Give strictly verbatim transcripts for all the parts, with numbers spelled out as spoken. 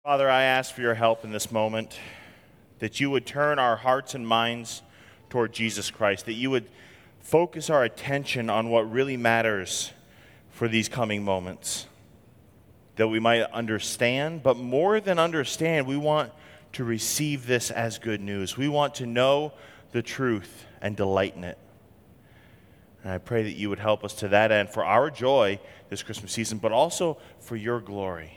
Father, I ask for your help in this moment, that you would turn our hearts and minds toward Jesus Christ, that you would focus our attention on what really matters for these coming moments, that we might understand, but more than understand, we want to receive this as good news. We want to know the truth and delight in it. And I pray that you would help us to that end for our joy this Christmas season, but also for your glory.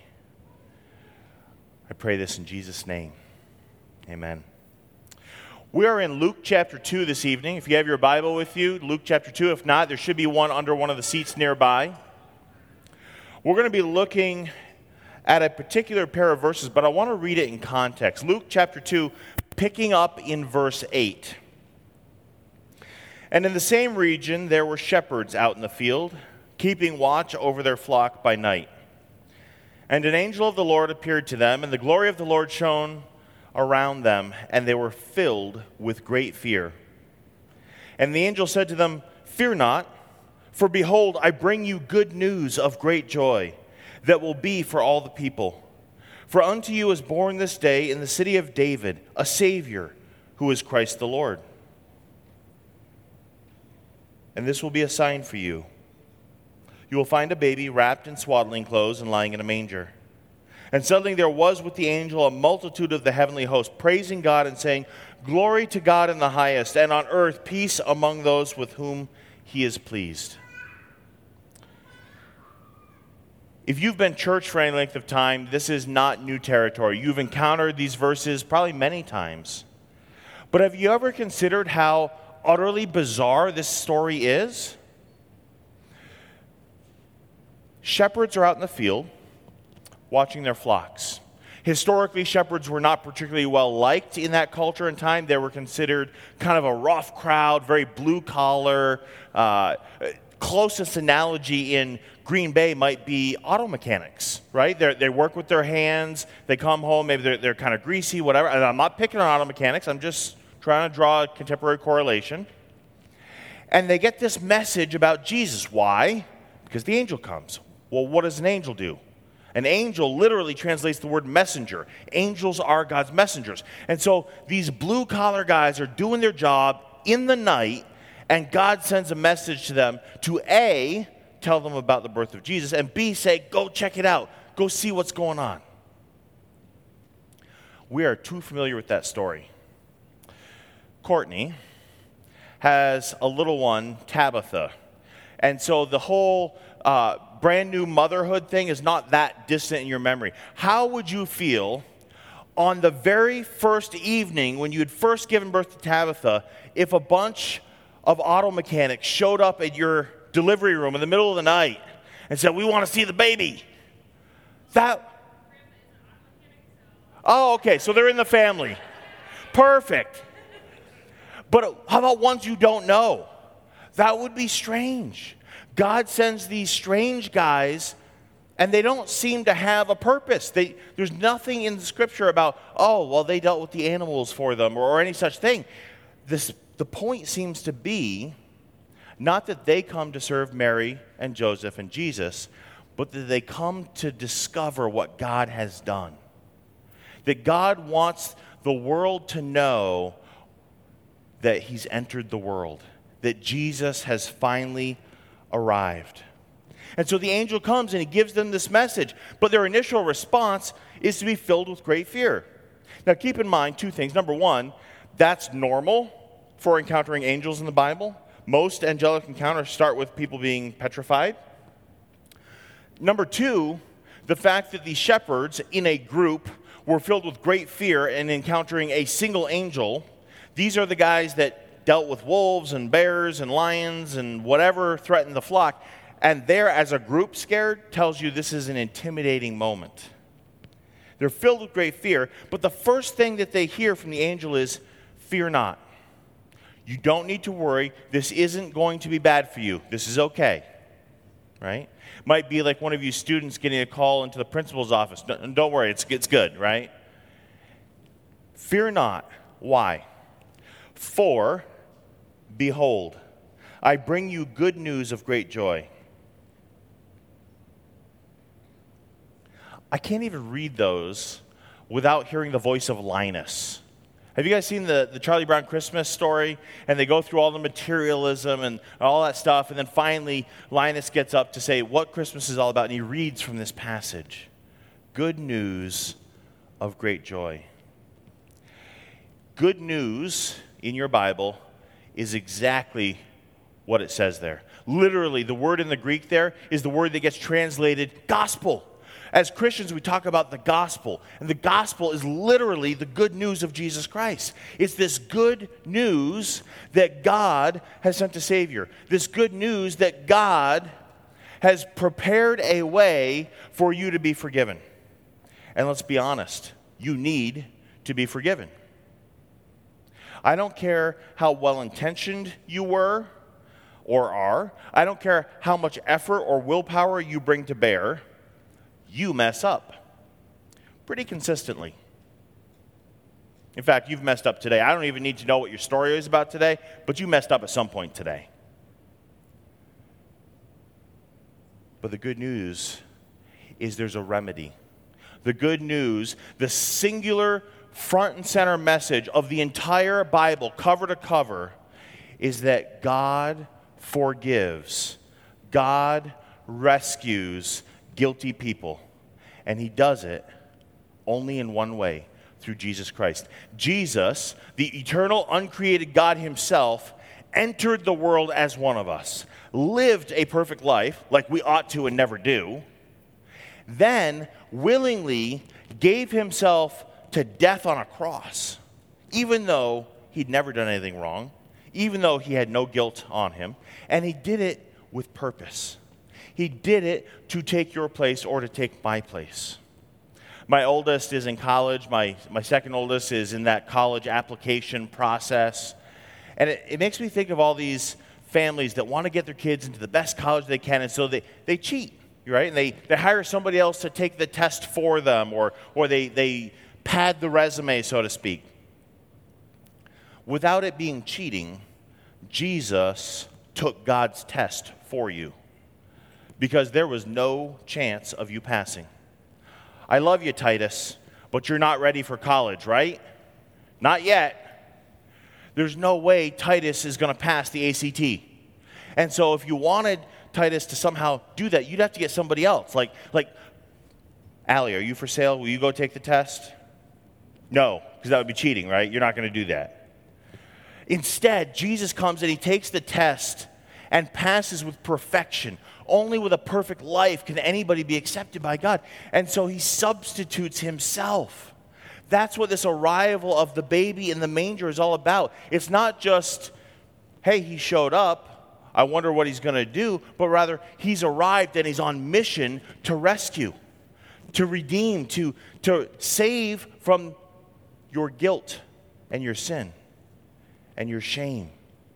I pray this in Jesus' name. Amen. We are in Luke chapter two this evening. If you have your Bible with you, Luke chapter two. If not, there should be one under one of the seats nearby. We're going to be looking at a particular pair of verses, but I want to read it in context. Luke chapter two, picking up in verse eight. And in the same region there were shepherds out in the field, keeping watch over their flock by night. And an angel of the Lord appeared to them, and the glory of the Lord shone around them, and they were filled with great fear. And the angel said to them, "Fear not, for behold, I bring you good news of great joy, that will be for all the people. For unto you is born this day in the city of David a Savior, who is Christ the Lord. And this will be a sign for you. You will find a baby wrapped in swaddling clothes and lying in a manger." And suddenly there was with the angel a multitude of the heavenly host, praising God and saying, "Glory to God in the highest, and on earth peace among those with whom he is pleased." If you've been church for any length of time, this is not new territory. You've encountered these verses probably many times. But have you ever considered how utterly bizarre this story is? Shepherds are out in the field watching their flocks. Historically, shepherds were not particularly well liked in that culture and time. They were considered kind of a rough crowd, very blue collar. Uh, closest analogy in Green Bay might be auto mechanics, right? They're, they work with their hands. They come home, maybe they're, they're kind of greasy, whatever. And I'm not picking on auto mechanics. I'm just trying to draw a contemporary correlation. And they get this message about Jesus. Why? Because the angel comes. Well, what does an angel do? An angel literally translates the word messenger. Angels are God's messengers. And so these blue-collar guys are doing their job in the night, and God sends a message to them to A, tell them about the birth of Jesus, and B, say, go check it out. Go see what's going on. We are too familiar with that story. Courtney has a little one, Tabitha. And so the whole uh, brand new motherhood thing is not that distant in your memory. How would you feel on the very first evening when you had first given birth to Tabitha if a bunch of auto mechanics showed up at your delivery room in the middle of the night and said, "We want to see the baby"? That. Oh, okay, so they're in the family. Perfect. But how about ones you don't know? That would be strange. God sends these strange guys, and they don't seem to have a purpose. They, there's nothing in the scripture about, oh, well, they dealt with the animals for them, or, or any such thing. This, the point seems to be not that they come to serve Mary and Joseph and Jesus, but that they come to discover what God has done. That God wants the world to know that he's entered the world, that Jesus has finally arrived. And so the angel comes and he gives them this message, but their initial response is to be filled with great fear. Now keep in mind two things. Number one, that's normal for encountering angels in the Bible. Most angelic encounters start with people being petrified. Number two, the fact that these shepherds in a group were filled with great fear and encountering a single angel. These are the guys that dealt with wolves and bears and lions and whatever threatened the flock. And they're, as a group, scared, tells you this is an intimidating moment. They're filled with great fear, but the first thing that they hear from the angel is, "Fear not. You don't need to worry. This isn't going to be bad for you. This is okay." Right? Might be like one of you students getting a call into the principal's office. Don't, don't worry, it's, it's good, right? Fear not. Why? For, behold, I bring you good news of great joy. I can't even read those without hearing the voice of Linus. Have you guys seen the, the Charlie Brown Christmas story? And they go through all the materialism and all that stuff, and then finally Linus gets up to say what Christmas is all about, and he reads from this passage. Good news of great joy. Good news in your Bible is exactly what it says there. Literally, the word in the Greek there is the word that gets translated gospel. As Christians, we talk about the gospel, and the gospel is literally the good news of Jesus Christ. It's this good news that God has sent a Savior. This good news that God has prepared a way for you to be forgiven. And let's be honest, you need to be forgiven. I don't care how well-intentioned you were or are. I don't care how much effort or willpower you bring to bear. You mess up pretty consistently. In fact, you've messed up today. I don't even need to know what your story is about today, but you messed up at some point today. But the good news is there's a remedy. The good news, the singular front and center message of the entire Bible, cover to cover, is that God forgives. God rescues guilty people. And he does it only in one way, through Jesus Christ. Jesus, the eternal, uncreated God himself, entered the world as one of us, lived a perfect life, like we ought to and never do, then willingly gave himself to death on a cross, even though he'd never done anything wrong, even though he had no guilt on him, and he did it with purpose. He did it to take your place or to take my place. My oldest is in college. My, my second oldest is in that college application process. And it, it makes me think of all these families that want to get their kids into the best college they can, and so they, they cheat, right? And they, they hire somebody else to take the test for them, or, or they, they pad the resume, so to speak. Without it being cheating, Jesus took God's test for you, because there was no chance of you passing. I love you, Titus, but you're not ready for college, right? Not yet. There's no way Titus is going to pass the A C T. And so if you wanted Titus to somehow do that, you'd have to get somebody else. Like, like, Allie, are you for sale? Will you go take the test? No, because that would be cheating, right? You're not going to do that. Instead, Jesus comes and he takes the test and passes with perfection. Only with a perfect life can anybody be accepted by God. And so he substitutes himself. That's what this arrival of the baby in the manger is all about. It's not just, hey, he showed up, I wonder what he's going to do, but rather he's arrived and he's on mission to rescue, to redeem, to, to save from your guilt and your sin and your shame.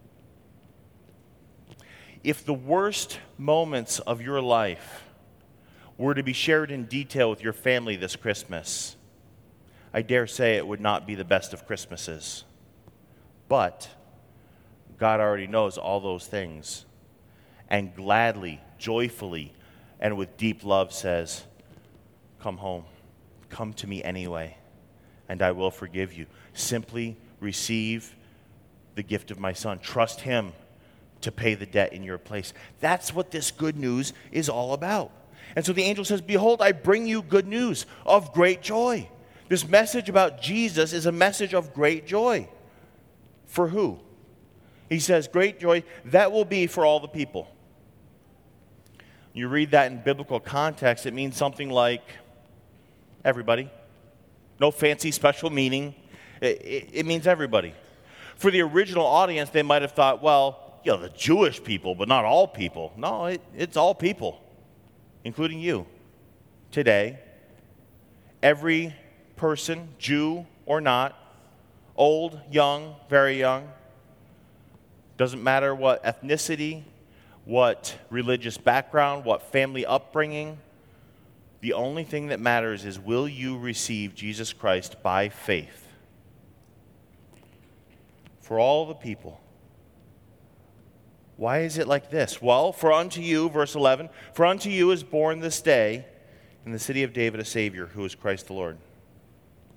If the worst moments of your life were to be shared in detail with your family this Christmas, I dare say it would not be the best of Christmases. But God already knows all those things, and gladly, joyfully, and with deep love says, come home. Come to me anyway, and I will forgive you. Simply receive the gift of my son. Trust him to pay the debt in your place. That's what this good news is all about. And so the angel says, behold, I bring you good news of great joy. This message about Jesus is a message of great joy. For who? He says, great joy, that will be for all the people. You read that in biblical context, it means something like everybody. No fancy special meaning. It, it, it means everybody. For the original audience, they might have thought, well, you know, the Jewish people, but not all people. No, it, it's all people, including you. Today, every person, Jew or not, old, young, very young, doesn't matter what ethnicity, what religious background, what family upbringing, the only thing that matters is, will you receive Jesus Christ by faith? For all the people. Why is it like this? Well, for unto you, verse eleven, for unto you is born this day in the city of David a Savior, who is Christ the Lord.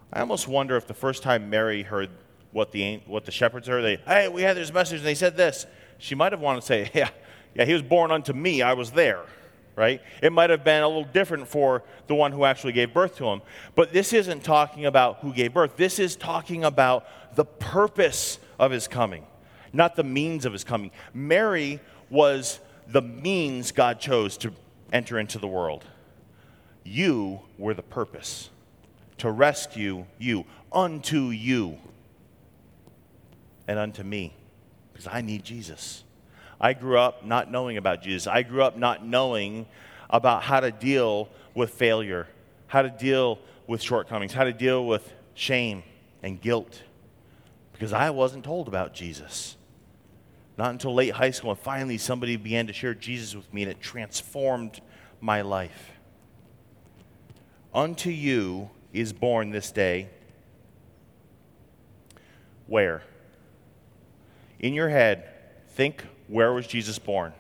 I almost wonder if the first time Mary heard what the what the shepherds heard, they, hey, we had this message and they said this, she might have wanted to say, yeah, yeah, he was born unto me, I was there, right? It might have been a little different for the one who actually gave birth to him. But this isn't talking about who gave birth. This is talking about the purpose of his coming, not the means of his coming. Mary was the means God chose to enter into the world. You were the purpose, to rescue you, unto you, and unto me, because I need Jesus. I grew up not knowing about Jesus. I grew up not knowing about how to deal with failure, how to deal with shortcomings, how to deal with shame and guilt, because I wasn't told about Jesus. Not until late high school, and finally somebody began to share Jesus with me, and it transformed my life. Unto you is born this day. Where? In your head, think, where was Jesus born?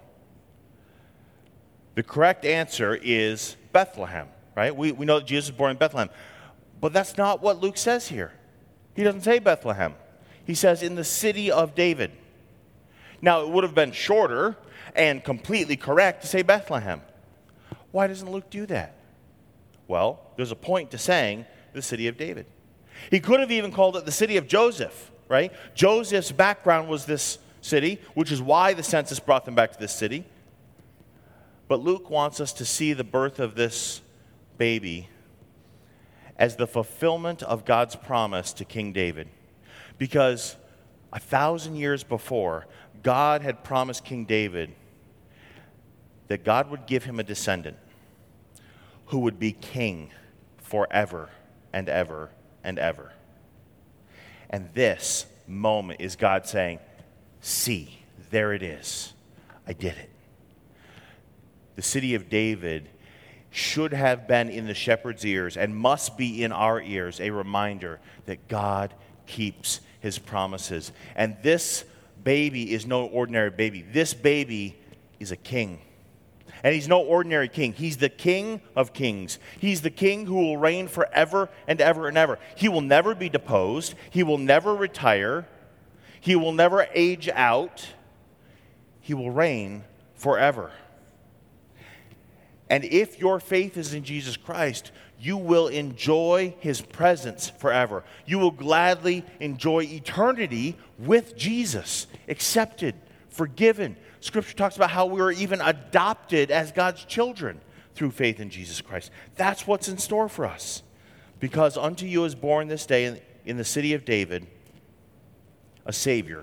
The correct answer is Bethlehem, right? We, we know that Jesus was born in Bethlehem. But that's not what Luke says here. He doesn't say Bethlehem. He says in the city of David. Now, it would have been shorter and completely correct to say Bethlehem. Why doesn't Luke do that? Well, there's a point to saying the city of David. He could have even called it the city of Joseph, right? Joseph's background was this city, which is why the census brought them back to this city. But Luke wants us to see the birth of this baby as the fulfillment of God's promise to King David. Because a thousand years before, God had promised King David that God would give him a descendant who would be king forever and ever and ever. And this moment is God saying, see, there it is. I did it. The city of David should have been in the shepherd's ears and must be in our ears a reminder that God keeps his promises. And this baby is no ordinary baby. This baby is a king. And he's no ordinary king. He's the King of kings. He's the king who will reign forever and ever and ever. He will never be deposed. He will never retire. He will never age out. He will reign forever. And if your faith is in Jesus Christ, you will enjoy his presence forever. You will gladly enjoy eternity with Jesus, accepted, forgiven. Scripture talks about how we were even adopted as God's children through faith in Jesus Christ. That's what's in store for us. Because unto you is born this day in, in the city of David a Savior.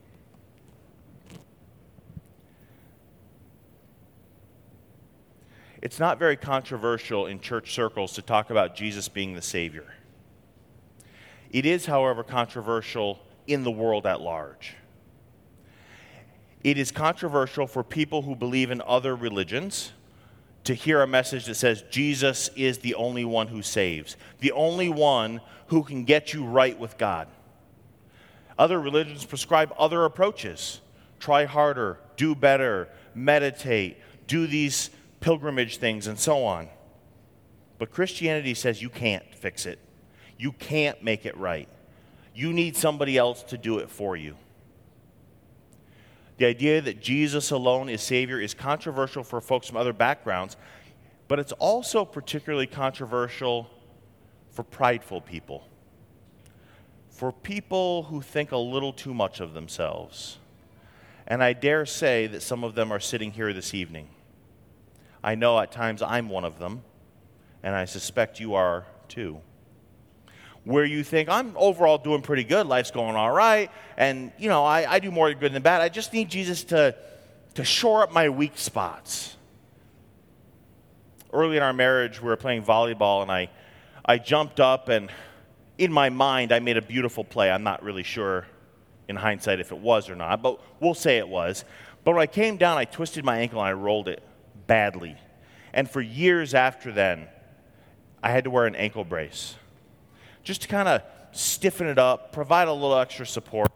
It's not very controversial in church circles to talk about Jesus being the Savior. It is, however, controversial in the world at large. It is controversial for people who believe in other religions to hear a message that says Jesus is the only one who saves, the only one who can get you right with God. Other religions prescribe other approaches. Try harder, do better, meditate, do these pilgrimage things, and so on. But Christianity says you can't fix it. You can't make it right. You need somebody else to do it for you. The idea that Jesus alone is Savior is controversial for folks from other backgrounds, but it's also particularly controversial for prideful people, for people who think a little too much of themselves. And I dare say that some of them are sitting here this evening. I know at times I'm one of them, and I suspect you are too. Where you think, I'm overall doing pretty good, life's going all right, and, you know, I, I do more good than bad. I just need Jesus to, to shore up my weak spots. Early in our marriage, we were playing volleyball, and I, I jumped up, and in my mind, I made a beautiful play. I'm not really sure in hindsight if it was or not, but we'll say it was. But when I came down, I twisted my ankle, and I rolled it badly. And for years after then, I had to wear an ankle brace, just to kind of stiffen it up, provide a little extra support.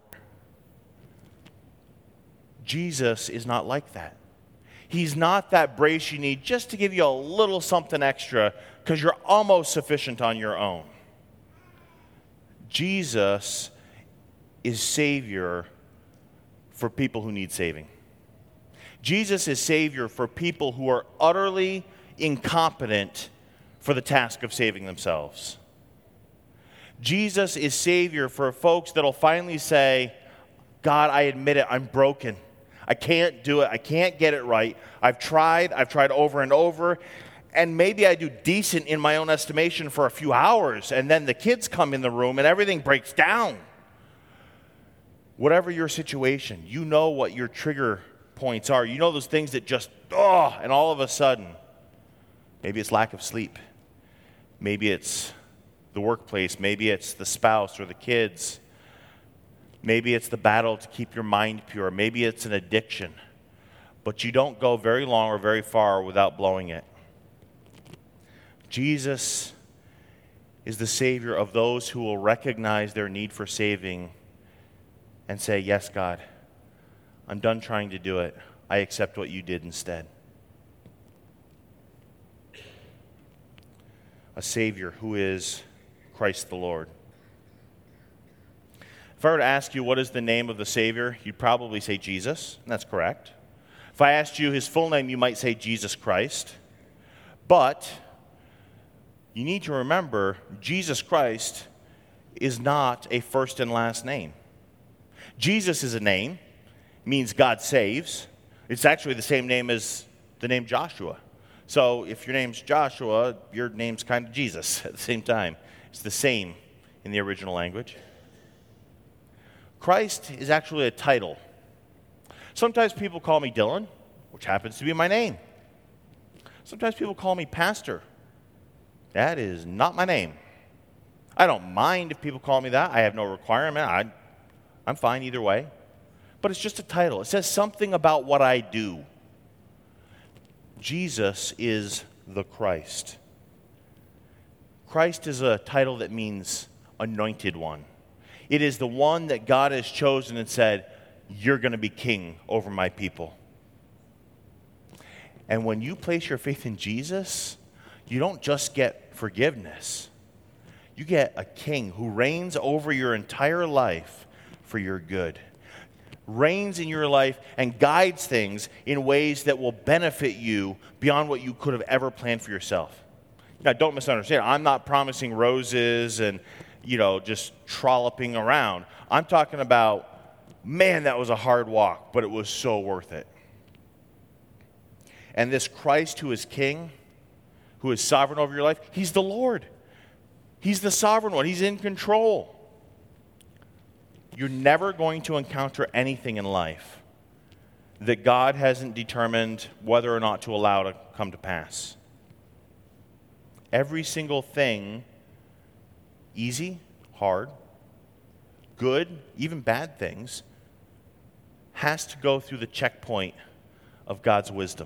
Jesus is not like that. He's not that brace you need just to give you a little something extra because you're almost sufficient on your own. Jesus is Savior for people who need saving. Jesus is Savior for people who are utterly incompetent for the task of saving themselves. Jesus is Savior for folks that'll finally say, God, I admit it, I'm broken. I can't do it. I can't get it right. I've tried. I've tried over and over. And maybe I do decent in my own estimation for a few hours, and then the kids come in the room and everything breaks down. Whatever your situation, you know what your trigger points are. You know those things that just, oh, and all of a sudden, maybe it's lack of sleep. Maybe it's the workplace. Maybe it's the spouse or the kids. Maybe it's the battle to keep your mind pure. Maybe it's an addiction. But you don't go very long or very far without blowing it. Jesus is the Savior of those who will recognize their need for saving and say, yes, God, I'm done trying to do it. I accept what you did instead. A Savior who is Christ the Lord. If I were to ask you what is the name of the Savior, you'd probably say Jesus, and that's correct. If I asked you his full name, you might say Jesus Christ. But you need to remember, Jesus Christ is not a first and last name. Jesus is a name, means God saves. It's actually the same name as the name Joshua. So if your name's Joshua, your name's kind of Jesus at the same time. It's the same in the original language. Christ is actually a title. Sometimes people call me Dylan, which happens to be my name. Sometimes people call me Pastor. That is not my name. I don't mind if people call me that. I have no requirement. I, I'm fine either way. But it's just a title. It says something about what I do. Jesus is the Christ. Christ is a title that means anointed one. It is the one that God has chosen and said, you're going to be king over my people. And when you place your faith in Jesus, you don't just get forgiveness. You get a king who reigns over your entire life for your good. Reigns in your life and guides things in ways that will benefit you beyond what you could have ever planned for yourself. Now, don't misunderstand. I'm not promising roses and, you know, just trolloping around. I'm talking about, man, that was a hard walk, but it was so worth it. And this Christ who is king, who is sovereign over your life, he's the Lord. He's the sovereign one. He's in control. You're never going to encounter anything in life that God hasn't determined whether or not to allow to come to pass. Every single thing, easy, hard, good, even bad things, has to go through the checkpoint of God's wisdom.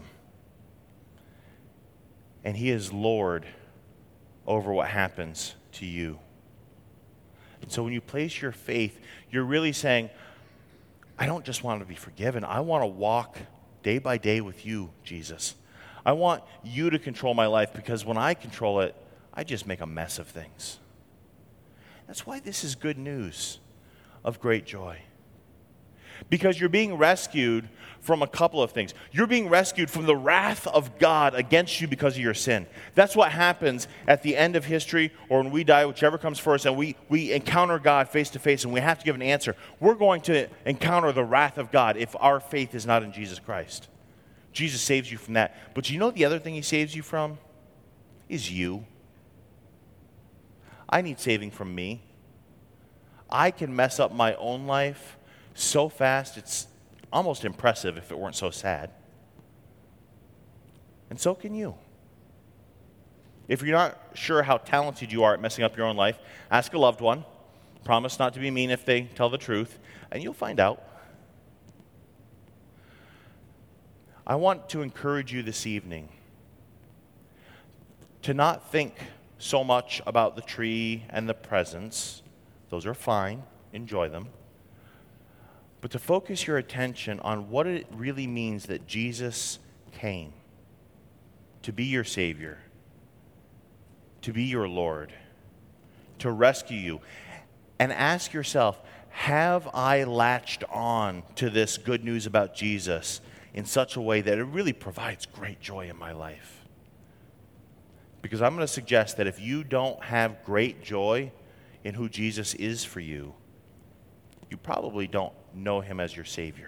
And he is Lord over what happens to you. And so when you place your faith, you're really saying, I don't just want to be forgiven. I want to walk day by day with you, Jesus. I want you to control my life, because when I control it, I just make a mess of things. That's why this is good news of great joy. Because you're being rescued from a couple of things. You're being rescued from the wrath of God against you because of your sin. That's what happens at the end of history, or when we die, whichever comes first, and we, we encounter God face to face and we have to give an answer. We're going to encounter the wrath of God if our faith is not in Jesus Christ. Jesus saves you from that. But you know the other thing he saves you from? Is you. I need saving from me. I can mess up my own life so fast, it's almost impressive if it weren't so sad. And so can you. If you're not sure how talented you are at messing up your own life, ask a loved one. Promise not to be mean if they tell the truth, and you'll find out. I want to encourage you this evening to not think so much about the tree and the presents. Those are fine. Enjoy them. But to focus your attention on what it really means that Jesus came to be your Savior, to be your Lord, to rescue you. and ask yourself, have I latched on to this good news about Jesus in such a way that it really provides great joy in my life? Because I'm going to suggest that if you don't have great joy in who Jesus is for you, you probably don't know him as your Savior.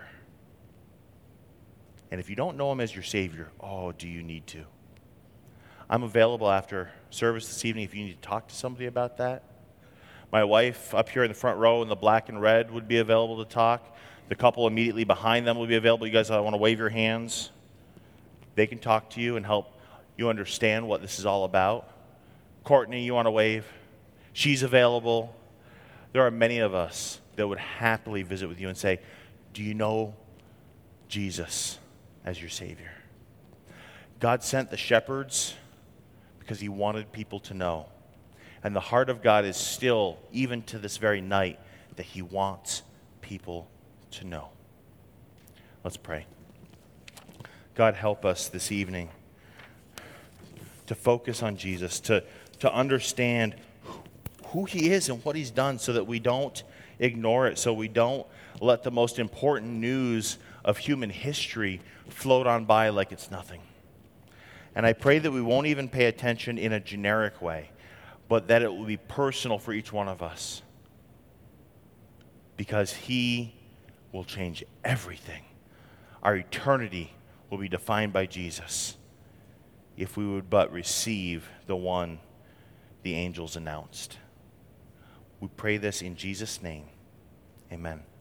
And if you don't know him as your Savior, oh, do you need to? I'm available after service this evening if you need to talk to somebody about that. My wife up here in the front row in the black and red would be available to talk. The couple immediately behind them will be available. You guys want to wave your hands? They can talk to you and help you understand what this is all about. Courtney, you want to wave? She's available. There are many of us that would happily visit with you and say, do you know Jesus as your Savior? God sent the shepherds because he wanted people to know. And the heart of God is still, even to this very night, that he wants people to know. Let's pray. God, help us this evening to focus on Jesus, to, to understand who he is and what he's done so that we don't ignore it, so we don't let the most important news of human history float on by like it's nothing. And I pray that we won't even pay attention in a generic way, but that it will be personal for each one of us. Because he will change everything. Our eternity will be defined by Jesus if we would but receive the one the angels announced. We pray this in Jesus' name. Amen.